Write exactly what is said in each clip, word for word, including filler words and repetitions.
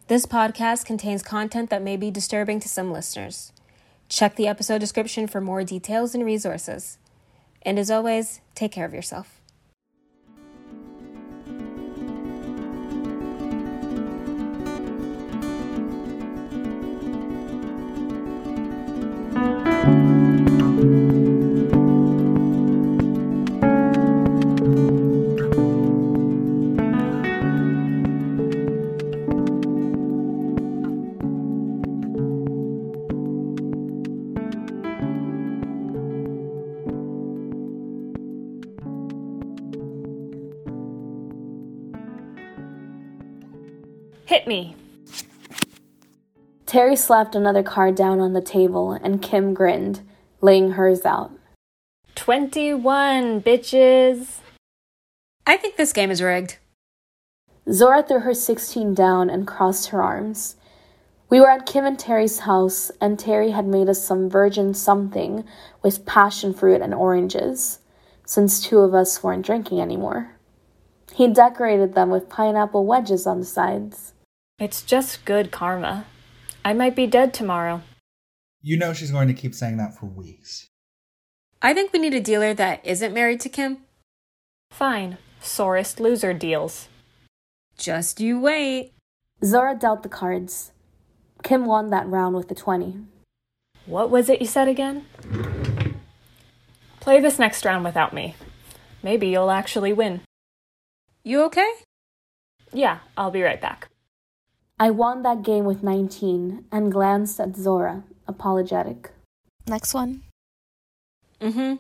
This podcast contains content that may be disturbing to some listeners. Check the episode description for more details and resources. And as always, take care of yourself. Hit me. Terry slapped another card down on the table, and Kim grinned, laying hers out. twenty-one, bitches. I think this game is rigged. Zora threw her sixteen down and crossed her arms. We were at Kim and Terry's house, and Terry had made us some virgin something with passion fruit and oranges, since two of us weren't drinking anymore. He decorated them with pineapple wedges on the sides. It's just good karma. I might be dead tomorrow. You know she's going to keep saying that for weeks. I think we need a dealer that isn't married to Kim. Fine. Sorest loser deals. Just you wait. Zora dealt the cards. Kim won that round with the twenty. What was it you said again? Play this next round without me. Maybe you'll actually win. You okay? Yeah, I'll be right back. I won that game with nineteen and glanced at Zora, apologetic. Next one. Mm-hmm.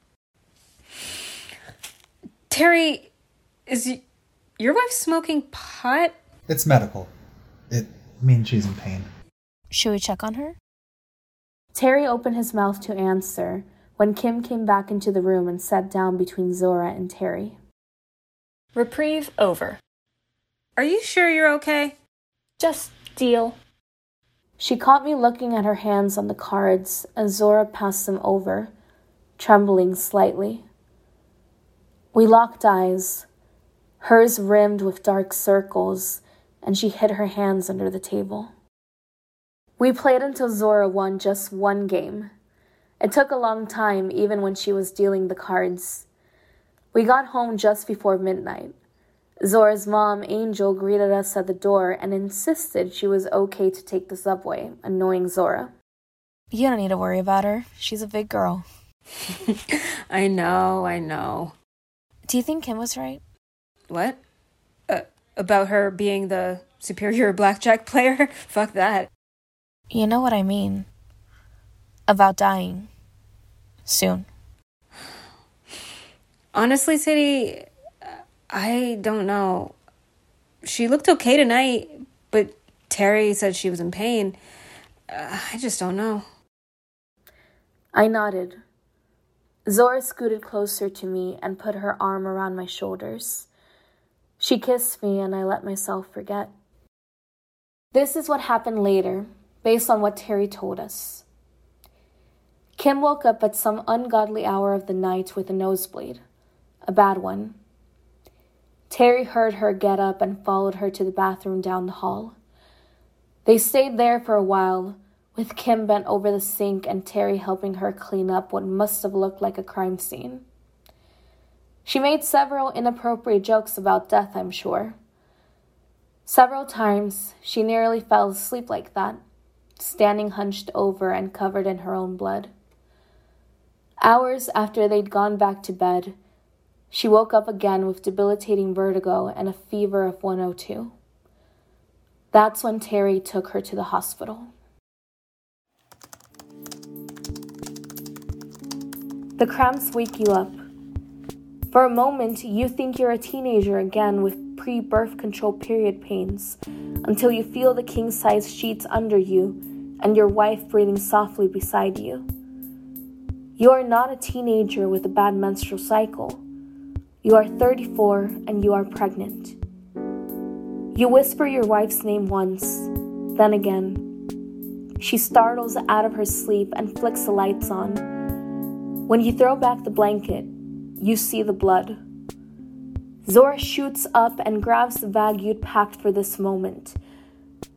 Terry, is y- your wife smoking pot? It's medical. It means she's in pain. Should we check on her? Terry opened his mouth to answer when Kim came back into the room and sat down between Zora and Terry. Reprieve over. Are you sure you're okay? Just deal. She caught me looking at her hands on the cards as Zora passed them over, trembling slightly. We locked eyes, hers rimmed with dark circles, and she hid her hands under the table. We played until Zora won just one game. It took a long time, even when she was dealing the cards. We got home just before midnight. Zora's mom, Angel, greeted us at the door and insisted she was okay to take the subway, annoying Zora. You don't need to worry about her. She's a big girl. I know, I know. Do you think Kim was right? What? Uh, about her being the superior blackjack player? Fuck that. You know what I mean. About dying. Soon. Honestly, Sadie, I don't know. She looked okay tonight, but Terry said she was in pain. Uh, I just don't know. I nodded. Zora scooted closer to me and put her arm around my shoulders. She kissed me and I let myself forget. This is what happened later, based on what Terry told us. Kim woke up at some ungodly hour of the night with a nosebleed. A bad one. Terry heard her get up and followed her to the bathroom down the hall. They stayed there for a while, with Kim bent over the sink and Terry helping her clean up what must have looked like a crime scene. She made several inappropriate jokes about death, I'm sure. Several times, she nearly fell asleep like that, standing hunched over and covered in her own blood. Hours after they'd gone back to bed, she woke up again with debilitating vertigo and a fever of one oh two. That's when Terry took her to the hospital. The cramps wake you up. For a moment, you think you're a teenager again with pre-birth control period pains, until you feel the king-size sheets under you and your wife breathing softly beside you. You are not a teenager with a bad menstrual cycle. You are thirty-four and you are pregnant. You whisper your wife's name once, then again. She startles out of her sleep and flicks the lights on. When you throw back the blanket, you see the blood. Zora shoots up and grabs the bag you'd packed for this moment.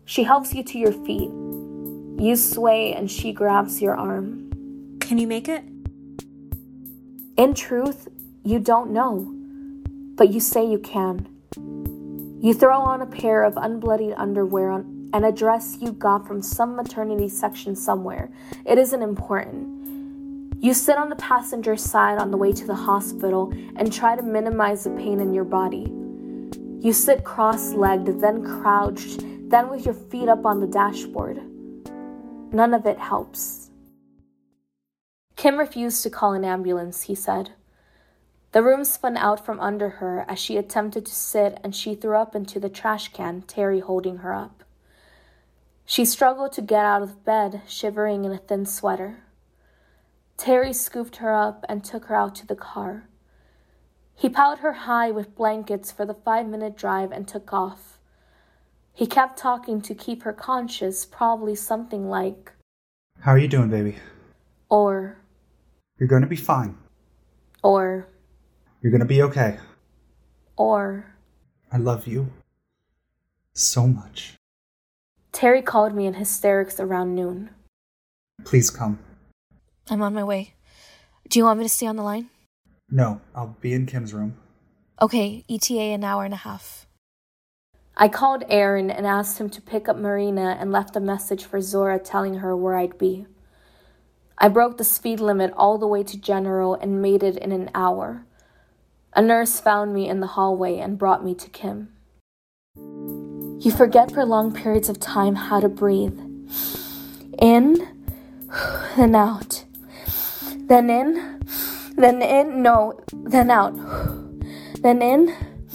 She helps you to your feet. You sway and she grabs your arm. Can you make it? In truth, you don't know, but you say you can. You throw on a pair of unbloodied underwear on, and a dress you got from some maternity section somewhere. It isn't important. You sit on the passenger side on the way to the hospital and try to minimize the pain in your body. You sit cross-legged, then crouched, then with your feet up on the dashboard. None of it helps. Kim refused to call an ambulance, he said. The room spun out from under her as she attempted to sit, and she threw up into the trash can, Terry holding her up. She struggled to get out of bed, shivering in a thin sweater. Terry scooped her up and took her out to the car. He piled her high with blankets for the five-minute drive and took off. He kept talking to keep her conscious, probably something like, "How are you doing, baby?" Or, "You're going to be fine." Or, "You're going to be okay." Or, "I love you so much." Terry called me in hysterics around noon. "Please come." I'm on my way. Do you want me to stay on the line? No, I'll be in Kim's room. Okay, E T A an hour and a half. I called Aaron and asked him to pick up Marina and left a message for Zora telling her where I'd be. I broke the speed limit all the way to General and made it in an hour. A nurse found me in the hallway and brought me to Kim. You forget for long periods of time how to breathe. In, then out. Then in, then in, no, then out. Then in.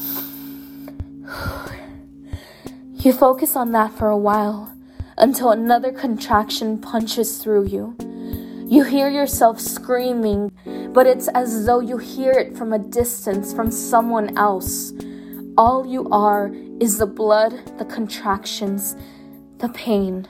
You focus on that for a while, until another contraction punches through you. You hear yourself screaming, but it's as though you hear it from a distance, from someone else. All you are is the blood, the contractions, the pain.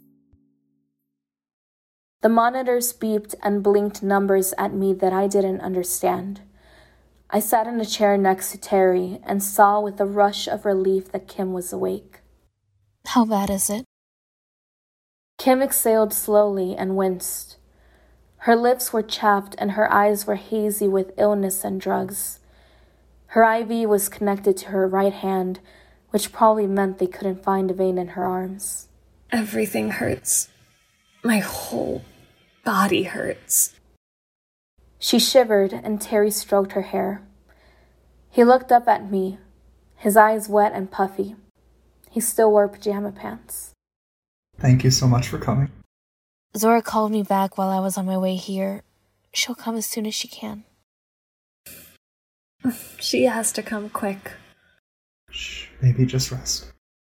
The monitors beeped and blinked numbers at me that I didn't understand. I sat in a chair next to Terry and saw with a rush of relief that Kim was awake. How bad is it? Kim exhaled slowly and winced. Her lips were chapped and her eyes were hazy with illness and drugs. Her I V was connected to her right hand, which probably meant they couldn't find a vein in her arms. Everything hurts. My whole body hurts. She shivered and Terry stroked her hair. He looked up at me, his eyes wet and puffy. He still wore pajama pants. "Thank you so much for coming." Zora called me back while I was on my way here. She'll come as soon as she can. She has to come quick. Shh, baby, just rest.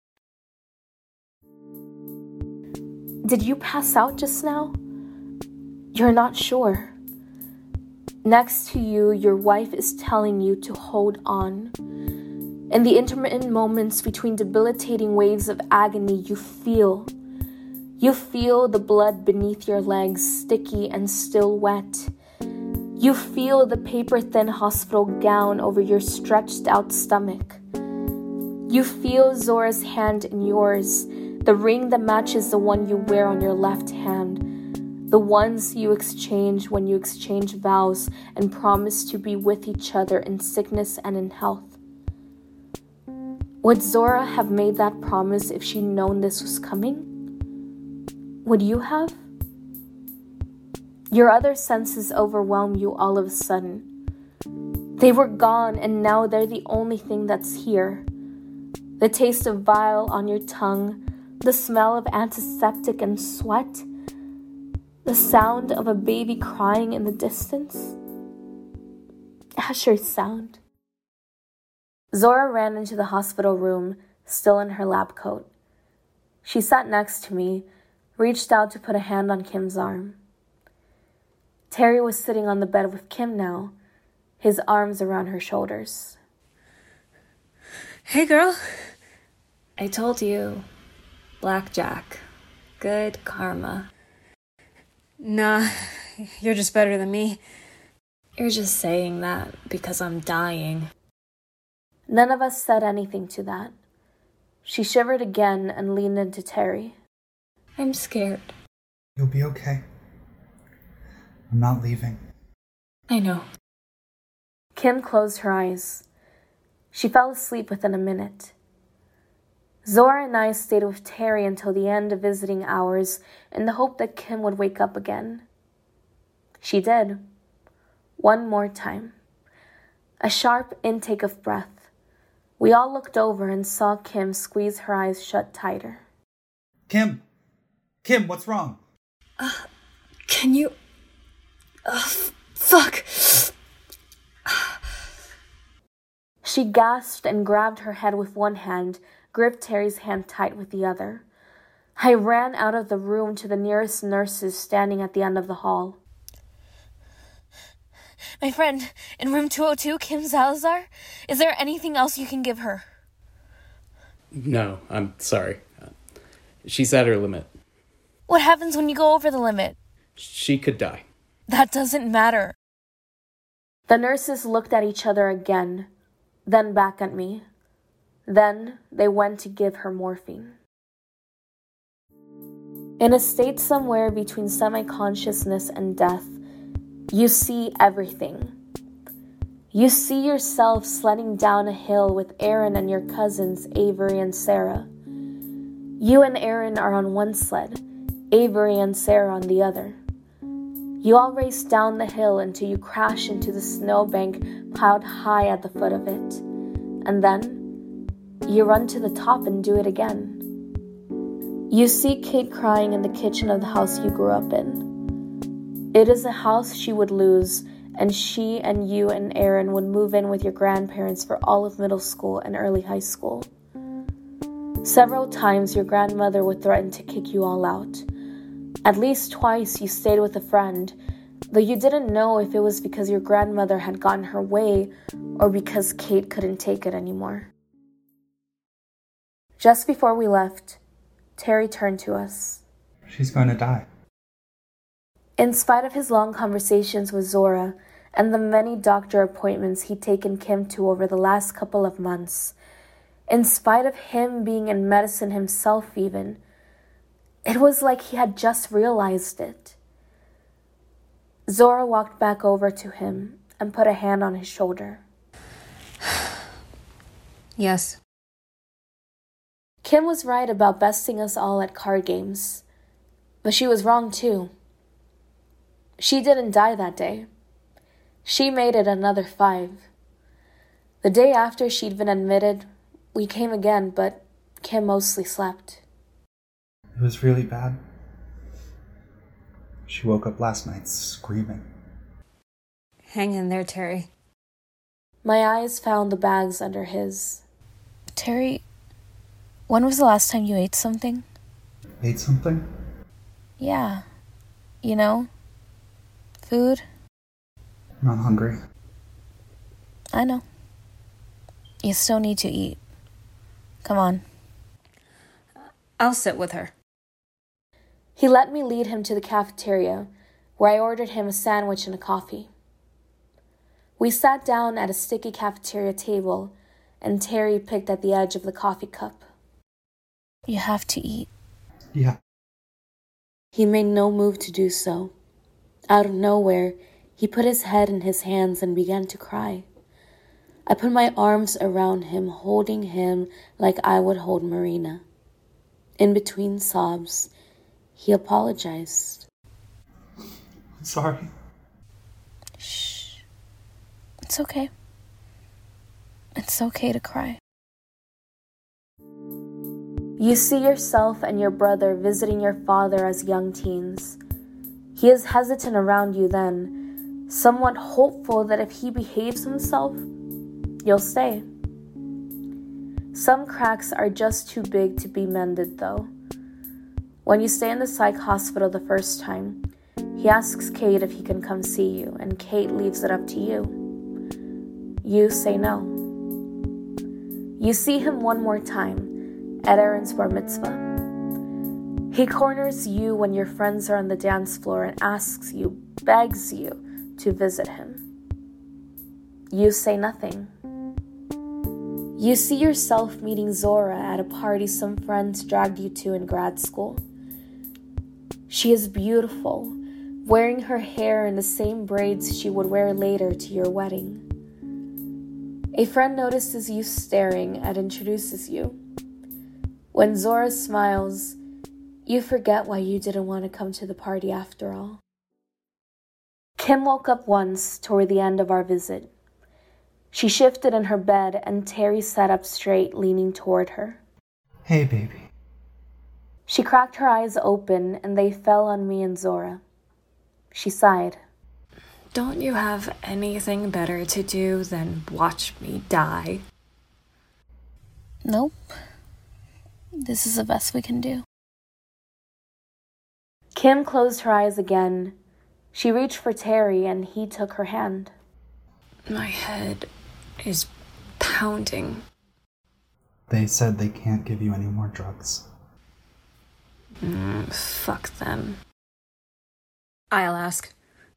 Did you pass out just now? You're not sure. Next to you, your wife is telling you to hold on. In the intermittent moments between debilitating waves of agony, you feel. You feel the blood beneath your legs, sticky and still wet. You feel the paper-thin hospital gown over your stretched-out stomach. You feel Zora's hand in yours, the ring that matches the one you wear on your left hand, the ones you exchange when you exchange vows and promise to be with each other in sickness and in health. Would Zora have made that promise if she'd known this was coming? Would you have? Your other senses overwhelm you all of a sudden. They were gone and now they're the only thing that's here. The taste of bile on your tongue, the smell of antiseptic and sweat, the sound of a baby crying in the distance. Asher's sound. Zora ran into the hospital room, still in her lab coat. She sat next to me, reached out to put a hand on Kim's arm. Terry was sitting on the bed with Kim now, his arms around her shoulders. Hey, girl. I told you. Blackjack. Good karma. Nah, you're just better than me. You're just saying that because I'm dying. None of us said anything to that. She shivered again and leaned into Terry. I'm scared. You'll be okay. I'm not leaving. I know. Kim closed her eyes. She fell asleep within a minute. Zora and I stayed with Terry until the end of visiting hours in the hope that Kim would wake up again. She did. One more time. A sharp intake of breath. We all looked over and saw Kim squeeze her eyes shut tighter. Kim! Kim, what's wrong? Uh, can you... Uh, f- fuck! She gasped and grabbed her head with one hand, gripped Terry's hand tight with the other. I ran out of the room to the nearest nurses standing at the end of the hall. My friend, in room two oh two, Kim Salazar? Is there anything else you can give her? No, I'm sorry. She's at her limit. What happens when you go over the limit? She could die. That doesn't matter. The nurses looked at each other again, then back at me. Then they went to give her morphine. In a state somewhere between semi-consciousness and death, you see everything. You see yourself sledding down a hill with Aaron and your cousins, Avery and Sarah. You and Aaron are on one sled, Avery and Sarah on the other. You all race down the hill until you crash into the snowbank piled high at the foot of it. And then you run to the top and do it again. You see Kate crying in the kitchen of the house you grew up in. It is a house she would lose, and she and you and Aaron would move in with your grandparents for all of middle school and early high school. Several times your grandmother would threaten to kick you all out. At least twice you stayed with a friend, though you didn't know if it was because your grandmother had gotten her way or because Kate couldn't take it anymore. Just before we left, Terry turned to us. She's going to die. In spite of his long conversations with Zora and the many doctor appointments he'd taken Kim to over the last couple of months, in spite of him being in medicine himself even, it was like he had just realized it. Zora walked back over to him and put a hand on his shoulder. Yes. Kim was right about besting us all at card games, but she was wrong too. She didn't die that day. She made it another five. The day after she'd been admitted, we came again, but Kim mostly slept. It was really bad. She woke up last night screaming. Hang in there, Terry. My eyes found the bags under his. Terry, when was the last time you ate something? Ate something? Yeah. You know? Food? I'm not hungry. I know. You still need to eat. Come on. I'll sit with her. He let me lead him to the cafeteria, where I ordered him a sandwich and a coffee. We sat down at a sticky cafeteria table, and Terry picked at the edge of the coffee cup. You have to eat. Yeah. He made no move to do so. Out of nowhere, he put his head in his hands and began to cry. I put my arms around him, holding him like I would hold Marina. In between sobs, he apologized. I'm sorry. Shh. It's okay. It's okay to cry. You see yourself and your brother visiting your father as young teens. He is hesitant around you then, somewhat hopeful that if he behaves himself, you'll stay. Some cracks are just too big to be mended, though. When you stay in the psych hospital the first time, he asks Kate if he can come see you, and Kate leaves it up to you. You say no. You see him one more time at Aaron's bar mitzvah. He corners you when your friends are on the dance floor and asks you, begs you to visit him. You say nothing. You see yourself meeting Zora at a party some friends dragged you to in grad school. She is beautiful, wearing her hair in the same braids she would wear later to your wedding. A friend notices you staring and introduces you. When Zora smiles, you forget why you didn't want to come to the party after all. Kim woke up once toward the end of our visit. She shifted in her bed and Terry sat up straight, leaning toward her. Hey, baby. She cracked her eyes open and they fell on me and Zora. She sighed. Don't you have anything better to do than watch me die? Nope. This is the best we can do. Kim closed her eyes again. She reached for Terry and he took her hand. My head is pounding. They said they can't give you any more drugs. Mm, fuck them. I'll ask.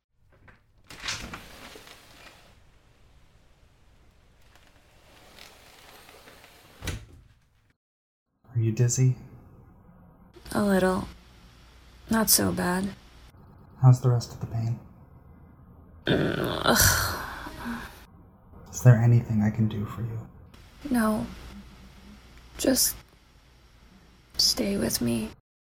Are you dizzy? A little. Not so bad. How's the rest of the pain? Ugh. Is there anything I can do for you? No. Just stay with me.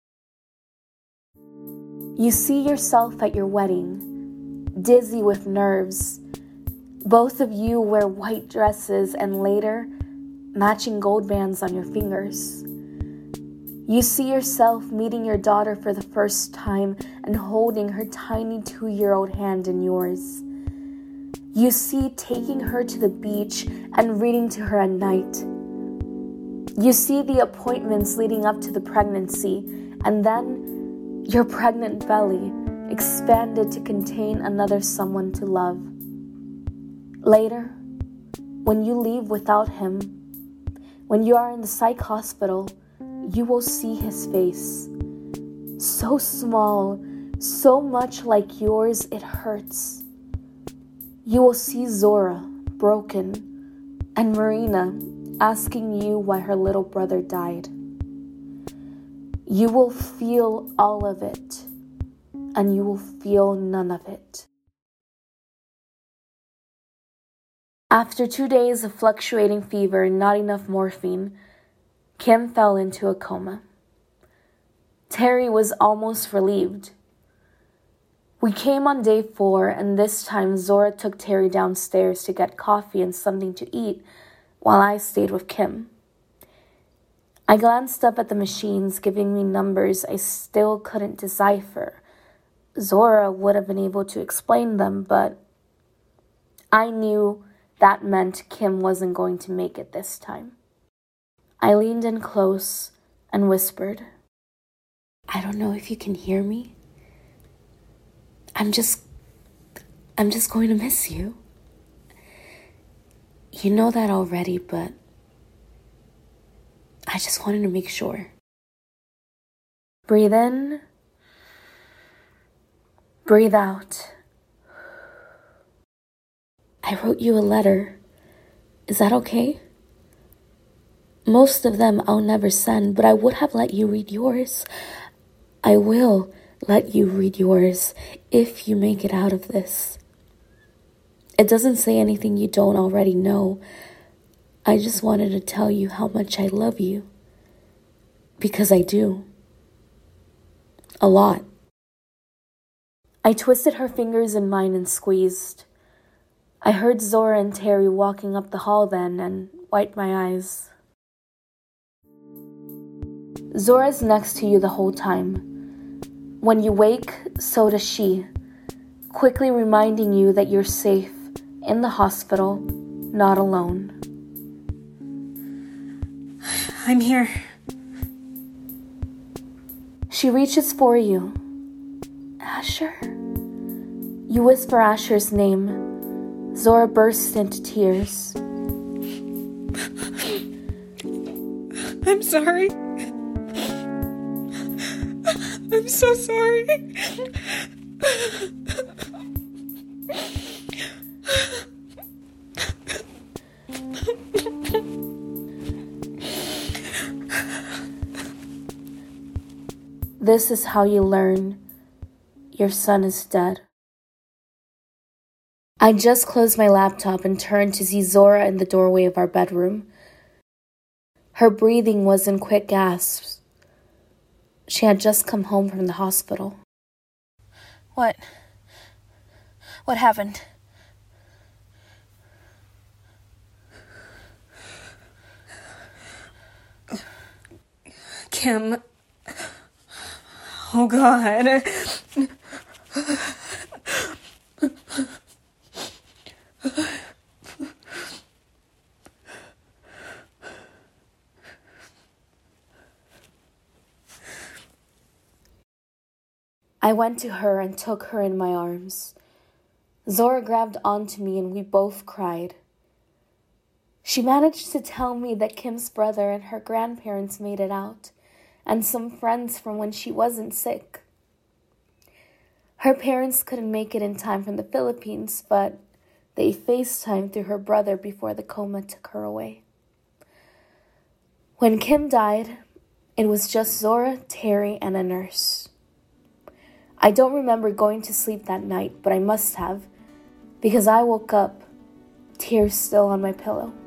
You see yourself at your wedding, dizzy with nerves. Both of you wear white dresses and later, matching gold bands on your fingers. You see yourself meeting your daughter for the first time and holding her tiny two-year-old hand in yours. You see taking her to the beach and reading to her at night. You see the appointments leading up to the pregnancy, and then your pregnant belly expanded to contain another someone to love. Later, when you leave without him, when you are in the psych hospital, you will see his face. So small, so much like yours, it hurts. You will see Zora, broken, and Marina asking you why her little brother died. You will feel all of it, and you will feel none of it. After two days of fluctuating fever and not enough morphine, Kim fell into a coma. Terry was almost relieved. We came on day four, and this time Zora took Terry downstairs to get coffee and something to eat while I stayed with Kim. I glanced up at the machines, giving me numbers I still couldn't decipher. Zora would have been able to explain them, but I knew that meant Kim wasn't going to make it this time. I leaned in close and whispered, I don't know if you can hear me. I'm just, I'm just going to miss you. You know that already, but I just wanted to make sure. Breathe in. Breathe out. I wrote you a letter. Is that okay? Most of them I'll never send, but I would have let you read yours. I will let you read yours if you make it out of this. It doesn't say anything you don't already know. I just wanted to tell you how much I love you. Because I do. A lot. I twisted her fingers in mine and squeezed. I heard Zora and Terry walking up the hall then and wiped my eyes. Zora's next to you the whole time. When you wake, so does she, quickly reminding you that you're safe, in the hospital, not alone. I'm here. She reaches for you. Asher? You whisper Asher's name. Zora bursts into tears. I'm sorry. I'm so sorry. This is how you learn your son is dead. I just closed my laptop and turned to see Zora in the doorway of our bedroom. Her breathing was in quick gasps. She had just come home from the hospital. What? What happened? Kim. Oh, God. I went to her and took her in my arms. Zora grabbed onto me and we both cried. She managed to tell me that Kim's brother and her grandparents made it out, and some friends from when she wasn't sick. Her parents couldn't make it in time from the Philippines, but they FaceTimed through her brother before the coma took her away. When Kim died, it was just Zora, Terry, and a nurse. I don't remember going to sleep that night, but I must have, because I woke up, tears still on my pillow.